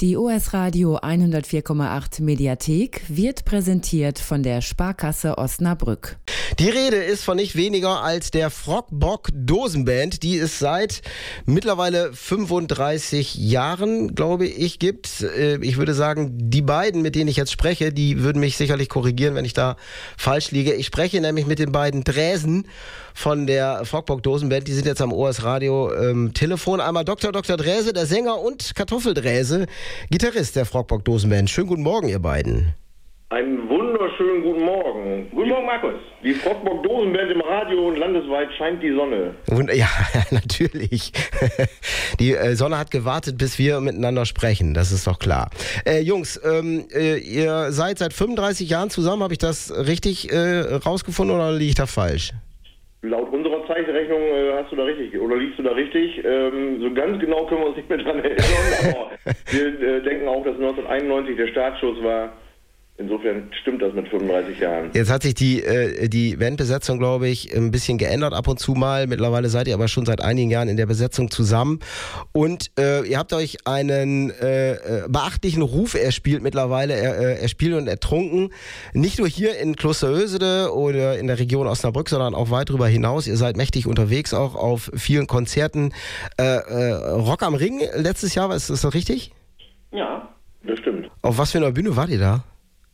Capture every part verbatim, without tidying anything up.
Die O S Radio hundertvier Komma acht Mediathek wird präsentiert von der Sparkasse Osnabrück. Die Rede ist von nicht weniger als der Frog-Bock Dosenband, die es seit mittlerweile fünfunddreißig Jahren, glaube ich, gibt. Ich würde sagen, die beiden, mit denen ich jetzt spreche, die würden mich sicherlich korrigieren, wenn ich da falsch liege. Ich spreche nämlich mit den beiden Dräsen von der Frog-Bock Dosenband. Die sind jetzt am O S Radio ähm, Telefon. Einmal Doktor Doktor Dräse, der Sänger, und Kartoffeldräse, Gitarrist der Frog-Bock Dosenband. Schönen guten Morgen, ihr beiden. Einen wunderschönen guten Morgen. Guten Morgen, Markus. Die Frog-Bock Dosenband im Radio und landesweit scheint die Sonne. Ja, natürlich. Die äh, Sonne hat gewartet, bis wir miteinander sprechen. Das ist doch klar. Äh, Jungs, ähm, äh, ihr seid seit fünfunddreißig Jahren zusammen. Habe ich das richtig äh, rausgefunden oder liege ich da falsch? Laut unserer Zeichenrechnung äh, hast du da richtig, oder liegst du da richtig? Ähm, so ganz genau können wir uns nicht mehr dran erinnern, aber wir äh, denken auch, dass neunzehnhunderteinundneunzig der Startschuss war. Insofern stimmt das mit fünfunddreißig Jahren. Jetzt hat sich die, äh, die Bandbesetzung, glaube ich, ein bisschen geändert ab und zu mal. Mittlerweile seid ihr aber schon seit einigen Jahren in der Besetzung zusammen. Und äh, ihr habt euch einen äh, beachtlichen Ruf erspielt mittlerweile, er, erspielt und ertrunken. Nicht nur hier in Klosterhösede oder in der Region Osnabrück, sondern auch weit darüber hinaus. Ihr seid mächtig unterwegs, auch auf vielen Konzerten. Äh, äh, Rock am Ring letztes Jahr, ist das richtig? Ja, das stimmt. Auf was für einer Bühne wart ihr da?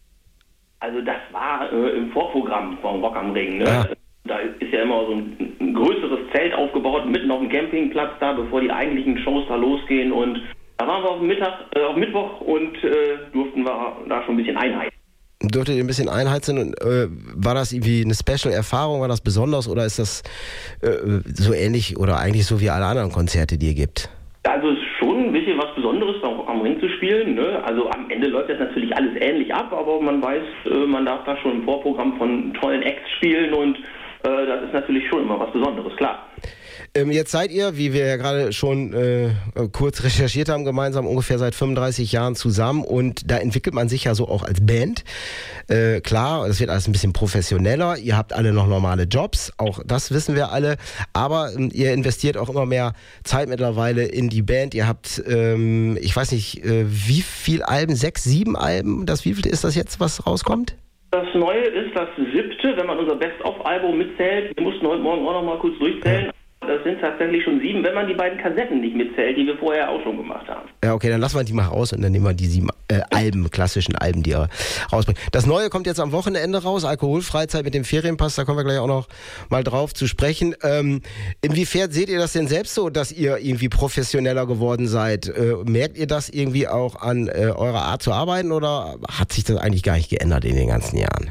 Also das war äh, im Vorprogramm vom Rock am Ring. Ne? Ja. Da ist ja immer so ein, ein größeres Zelt aufgebaut, mitten auf dem Campingplatz da, bevor die eigentlichen Shows da losgehen. Und da waren wir auf Mittag, äh, auf Mittwoch und äh, durften wir da schon ein bisschen einheizen. Durftet ihr ein bisschen einheizen? Und, äh, war das irgendwie eine Special-Erfahrung? War das besonders oder ist das äh, so ähnlich oder eigentlich so wie alle anderen Konzerte, die ihr gibt? Also es ist schon ein bisschen was Besonderes, beim Rock am Ring zu spielen. Ne? Also am Ende läuft das natürlich alles ähnlich ab, aber man weiß, äh, man darf da schon im Vorprogramm von tollen Acts spielen und äh, das ist natürlich schon immer was Besonderes, klar. Ähm, jetzt seid ihr, wie wir ja gerade schon äh, kurz recherchiert haben, gemeinsam ungefähr seit fünfunddreißig Jahren zusammen und da entwickelt man sich ja so auch als Band. Äh, klar, das wird alles ein bisschen professioneller. Ihr habt alle noch normale Jobs, auch das wissen wir alle, aber ähm, ihr investiert auch immer mehr Zeit mittlerweile in die Band. Ihr habt, ähm, ich weiß nicht, äh, wie viel Alben, sechs, sieben Alben, das wievielte ist das jetzt, was rauskommt? Das Neue ist das siebte, wenn man unser Best-of-Album mitzählt. Wir mussten heute Morgen auch noch mal kurz durchzählen. Das sind tatsächlich schon sieben, wenn man die beiden Kassetten nicht mitzählt, die wir vorher auch schon gemacht haben. Ja, okay, dann lassen wir die mal raus und dann nehmen wir die sieben äh, Alben, klassischen Alben, die ihr rausbringt. Das Neue kommt jetzt am Wochenende raus, Alkoholfreizeit mit dem Ferienpass, da kommen wir gleich auch noch mal drauf zu sprechen. Ähm, inwiefern seht ihr das denn selbst so, dass ihr irgendwie professioneller geworden seid? Äh, merkt ihr das irgendwie auch an äh, eurer Art zu arbeiten oder hat sich das eigentlich gar nicht geändert in den ganzen Jahren?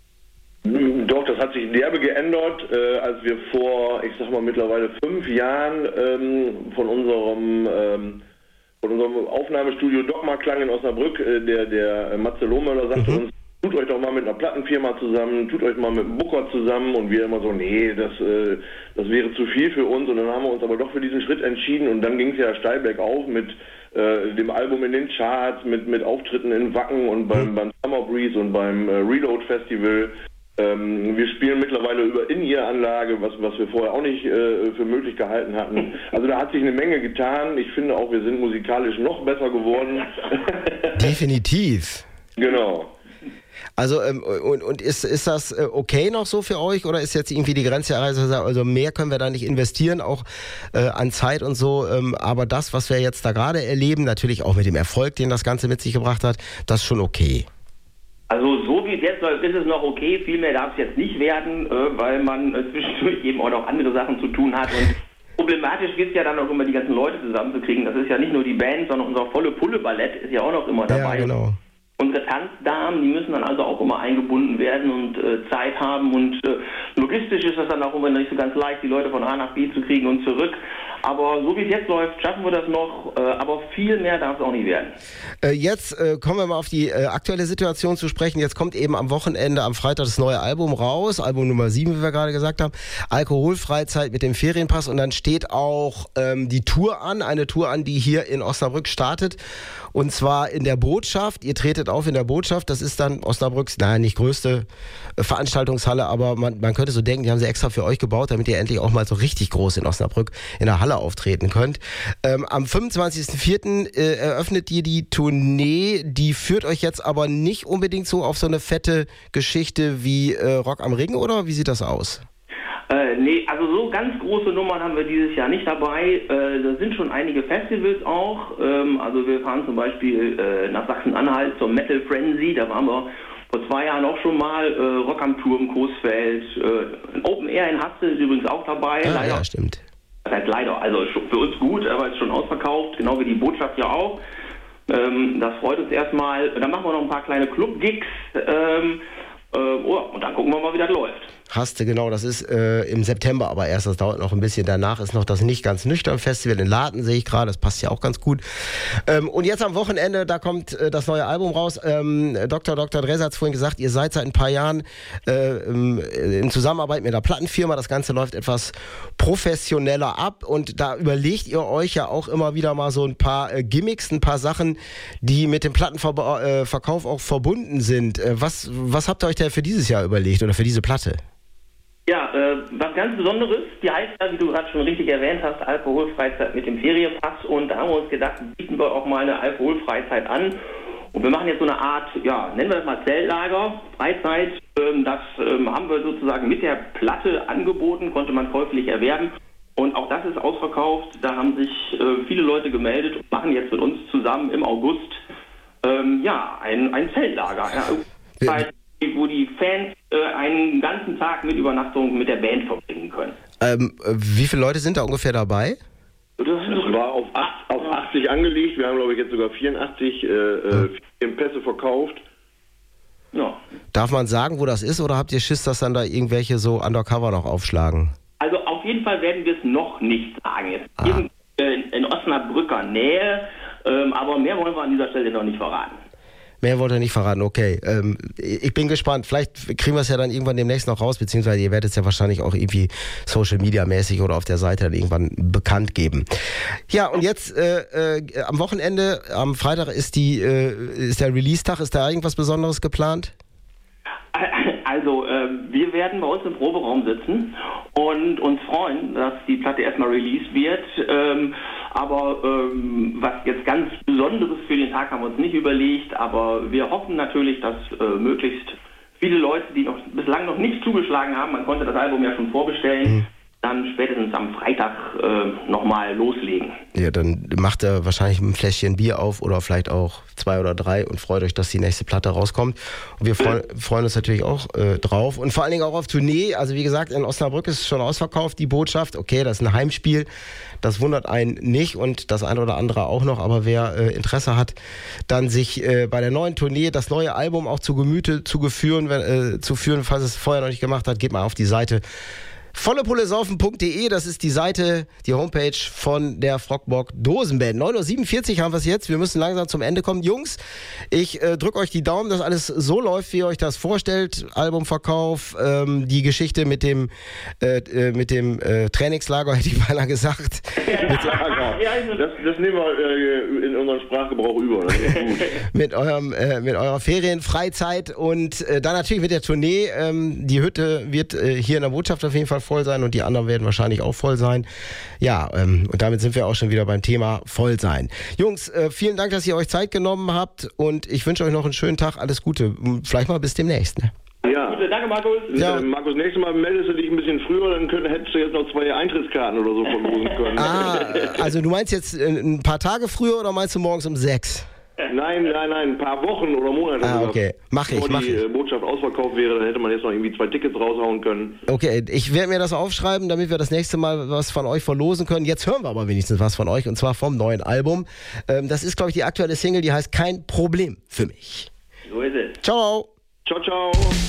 Doch, das hat sich derbe geändert, äh, als wir vor, ich sag mal mittlerweile fünf Jahren ähm, von unserem ähm, von unserem Aufnahmestudio Dogma Klang in Osnabrück, äh, der der Matze Lohmöller sagte mhm. uns, tut euch doch mal mit einer Plattenfirma zusammen, tut euch mal mit einem Booker zusammen und wir immer so, nee, das äh, das wäre zu viel für uns und dann haben wir uns aber doch für diesen Schritt entschieden und dann ging es ja steil bergauf mit äh, dem Album in den Charts, mit mit Auftritten in Wacken und beim, mhm. beim Summer Breeze und beim äh, Reload Festival. Ähm, wir spielen mittlerweile über In-Ear-Anlage, was, was wir vorher auch nicht äh, für möglich gehalten hatten. Also da hat sich eine Menge getan. Ich finde auch, wir sind musikalisch noch besser geworden. Definitiv. Genau. Also ähm, und, und ist, ist das äh, okay noch so für euch oder ist jetzt irgendwie die Grenze erreicht, also mehr können wir da nicht investieren, auch äh, an Zeit und so, ähm, aber das, was wir jetzt da gerade erleben, natürlich auch mit dem Erfolg, den das Ganze mit sich gebracht hat, das ist schon okay. Also so wie es jetzt läuft, ist es noch okay. Viel mehr darf es jetzt nicht werden, äh, weil man äh, zwischendurch eben auch noch andere Sachen zu tun hat. Und problematisch ist ja dann auch immer, die ganzen Leute zusammenzukriegen. Das ist ja nicht nur die Band, sondern unser volle Pulle-Ballett ist ja auch noch immer dabei. Ja, genau. Unsere Tanzdamen, die müssen dann also auch immer eingebunden werden und äh, Zeit haben. Und äh, logistisch ist das dann auch immer nicht so ganz leicht, die Leute von A nach B zu kriegen und zurück. Aber so wie es jetzt läuft, schaffen wir das noch, äh, aber viel mehr darf es auch nicht werden. Äh, jetzt äh, kommen wir mal auf die äh, aktuelle Situation zu sprechen. Jetzt kommt eben am Wochenende, am Freitag das neue Album raus, Album Nummer sieben, wie wir gerade gesagt haben, Alkoholfreizeit mit dem Ferienpass und dann steht auch ähm, die Tour an, eine Tour an, die hier in Osnabrück startet und zwar in der Botschaft. Ihr tretet auf in der Botschaft, das ist dann Osnabrücks, naja, nicht größte äh, Veranstaltungshalle, aber man, man könnte Leute so denken, die haben sie extra für euch gebaut, damit ihr endlich auch mal so richtig groß in Osnabrück in der Halle auftreten könnt. Ähm, am fünfundzwanzigsten vierten Äh, eröffnet ihr die Tournee, die führt euch jetzt aber nicht unbedingt so auf so eine fette Geschichte wie äh, Rock am Ring, oder wie sieht das aus? Äh, nee, also so ganz große Nummern haben wir dieses Jahr nicht dabei. Äh, da sind schon einige Festivals auch. Ähm, also wir fahren zum Beispiel äh, nach Sachsen-Anhalt zur Metal Frenzy. Da waren wir vor zwei Jahren auch schon mal. Äh, Rock am Turm, Coesfeld. Äh, Open Air in Haste ist übrigens auch dabei. Ah, leider. Ja, stimmt. Das heißt leider, also für uns gut, aber ist schon ausverkauft. Genau wie die Botschaft ja auch. Ähm, das freut uns erstmal. Dann machen wir noch ein paar kleine Club-Gigs. Ähm, äh, oh, und dann gucken wir mal, wie das läuft. Hast du, genau, das ist äh, im September aber erst, das dauert noch ein bisschen. Danach ist noch das Nicht ganz nüchtern Festival in Laden, sehe ich gerade, das passt ja auch ganz gut. Ähm, und jetzt am Wochenende, da kommt äh, das neue Album raus. Ähm, Doktor Doktor Dresser hat es vorhin gesagt, ihr seid seit ein paar Jahren äh, in Zusammenarbeit mit einer Plattenfirma. Das Ganze läuft etwas professioneller ab und da überlegt ihr euch ja auch immer wieder mal so ein paar äh, Gimmicks, ein paar Sachen, die mit dem Plattenverkauf auch verbunden sind. Äh, was, was habt ihr euch da für dieses Jahr überlegt oder für diese Platte? Ja, äh, was ganz Besonderes, die heißt ja, wie du gerade schon richtig erwähnt hast, Alkoholfreizeit mit dem Ferienpass, und da haben wir uns gedacht, bieten wir auch mal eine Alkoholfreizeit an und wir machen jetzt so eine Art, ja, nennen wir das mal Zeltlager, Freizeit, ähm, das ähm, haben wir sozusagen mit der Platte angeboten, konnte man käuflich erwerben und auch das ist ausverkauft, da haben sich äh, viele Leute gemeldet und machen jetzt mit uns zusammen im August, ähm, ja, ein, ein Zeltlager, ja, Zeit, wo die Fans äh, einen ganzen Tag mit Übernachtung mit der Band verbringen können. Ähm, wie viele Leute sind da ungefähr dabei? Das war auf, acht, auf achtzig angelegt. Wir haben, glaube ich, jetzt sogar vierundachtzig äh, hm. Pässe verkauft. Ja. Darf man sagen, wo das ist, oder habt ihr Schiss, dass dann da irgendwelche so Undercover noch aufschlagen? Also auf jeden Fall werden wir es noch nicht sagen. Es ah. ist in, in Osnabrücker Nähe, ähm, aber mehr wollen wir an dieser Stelle noch nicht verraten. Mehr wollt ihr nicht verraten, okay. Ähm, ich bin gespannt. Vielleicht kriegen wir es ja dann irgendwann demnächst noch raus, beziehungsweise ihr werdet es ja wahrscheinlich auch irgendwie Social Media mäßig oder auf der Seite dann irgendwann bekannt geben. Ja, und jetzt äh, äh, am Wochenende, am Freitag ist die äh, ist der Release-Tag. Ist da irgendwas Besonderes geplant? Also, äh, wir werden bei uns im Proberaum sitzen und uns freuen, dass die Platte erstmal released wird. Ähm, aber ähm, was jetzt ganz Besonderes für den Tag haben wir uns nicht überlegt, aber wir hoffen natürlich, dass äh, möglichst viele Leute, die noch bislang noch nicht zugeschlagen haben, man konnte das Album ja schon vorbestellen, mhm. dann spätestens am Freitag äh, nochmal loslegen. Ja, dann macht er wahrscheinlich ein Fläschchen Bier auf oder vielleicht auch zwei oder drei und freut euch, dass die nächste Platte rauskommt. Und wir freu- freuen uns natürlich auch äh, drauf und vor allen Dingen auch auf Tournee. Also wie gesagt, in Osnabrück ist es schon ausverkauft, die Botschaft. Okay, das ist ein Heimspiel, das wundert einen nicht und das eine oder andere auch noch. Aber wer äh, Interesse hat, dann sich äh, bei der neuen Tournee das neue Album auch zu Gemüte zu, geführen, äh, zu führen, falls es vorher noch nicht gemacht hat, geht mal auf die Seite vollepulesaufen punkt de, das ist die Seite, die Homepage von der Frogbock Dosenband. neun Uhr siebenundvierzig haben wir es jetzt, wir müssen langsam zum Ende kommen. Jungs, ich äh, drücke euch die Daumen, dass alles so läuft, wie ihr euch das vorstellt. Albumverkauf, ähm, die Geschichte mit dem, äh, äh, mit dem äh, Trainingslager, hätte ich beinahe gesagt. Ja, das, das nehmen wir äh, in unseren Sprachgebrauch über. Das ist gut. mit, eurem, äh, mit eurer Ferienfreizeit und äh, dann natürlich mit der Tournee. Ähm, die Hütte wird äh, hier in der Botschaft auf jeden Fall voll sein und die anderen werden wahrscheinlich auch voll sein. Ja, ähm, und damit sind wir auch schon wieder beim Thema voll sein. Jungs, äh, vielen Dank, dass ihr euch Zeit genommen habt und ich wünsche euch noch einen schönen Tag. Alles Gute. Vielleicht mal bis demnächst. Ne? Ja. Gute, danke, Markus. Ja. Äh, Markus, nächstes Mal meldest du dich ein bisschen früher, dann könnt, hättest du jetzt noch zwei Eintrittskarten oder so verlosen können. Ah, also du meinst jetzt ein paar Tage früher oder meinst du morgens um sechs? Nein, nein, nein, ein paar Wochen oder Monate. Ah, okay. Mach ich, mach ich. Bevor die Botschaft ausverkauft wäre, dann hätte man jetzt noch irgendwie zwei Tickets raushauen können. Okay, ich werde mir das aufschreiben, damit wir das nächste Mal was von euch verlosen können. Jetzt hören wir aber wenigstens was von euch, und zwar vom neuen Album. Das ist, glaube ich, die aktuelle Single, die heißt Kein Problem für mich. So ist es. Ciao. Ciao, ciao.